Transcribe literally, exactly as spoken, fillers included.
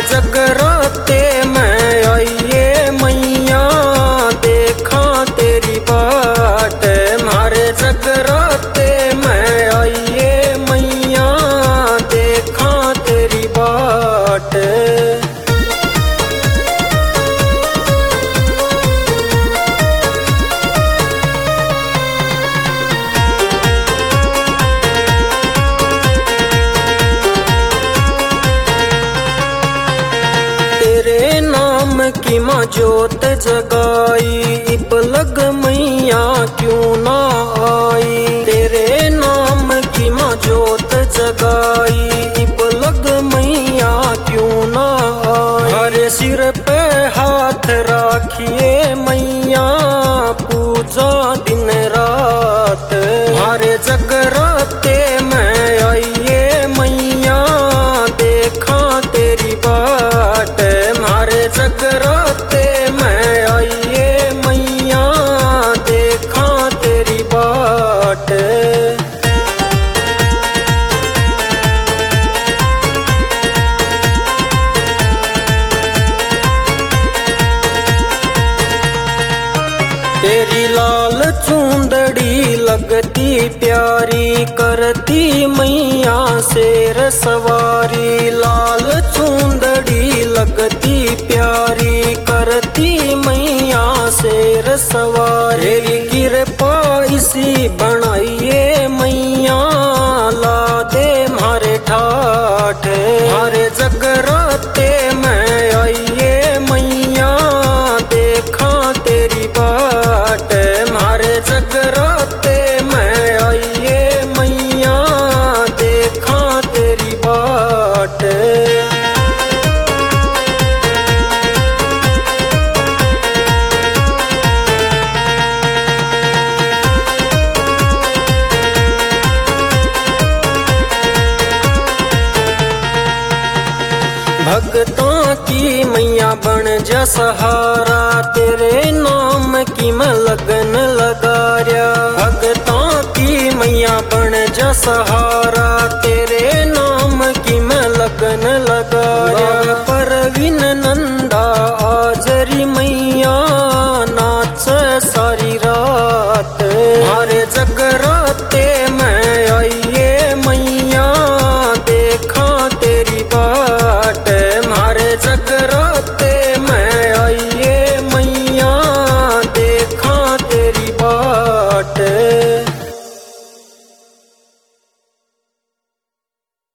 जगराते मैं आइए मैया देखा तेरी बाट। मारे जगराते मैं आइए मैया देखा तेरी बाट। तेरे नाम की माँ जोत जगाई इब लग मैया क्यों ना आई। तेरे नाम की माँ जोत जगाई इब लग मैया क्यों ना आई। हरे सिर पे हाथ राखिए मैया पूजा दिन रात। हरे जगराते मैं आइए मैया देखा तेरी बाट। मारे जगराते मैं आइए मैया देखा तेरी बाट। तेरी लाल चूंदड़ी लगती प्यारी करती मैया शेर सवारी। लाल चूंदड़ी लगती प्यारी करती मैया शेर सवारी। कृपा इसी बनाइए मैया ला दे मारे ठाठ। मारे जगराते मैं आइए मैया देखा तेरी बाट। मारे जगराते मैं आइए मैया देखा तेरी बाट। भगतां की मैया बन जा सहारा तेरे नाम की मैं लगन लगा रहा। भगतां की मैया बन जा सहारा तेरे नाम की मैं लगन लगा रहा। परवीन नंदा आजरी मैया नाच सारी रात। मारे जगराते मैं आइए मैया देखा तेरी बाट। मारे जगराते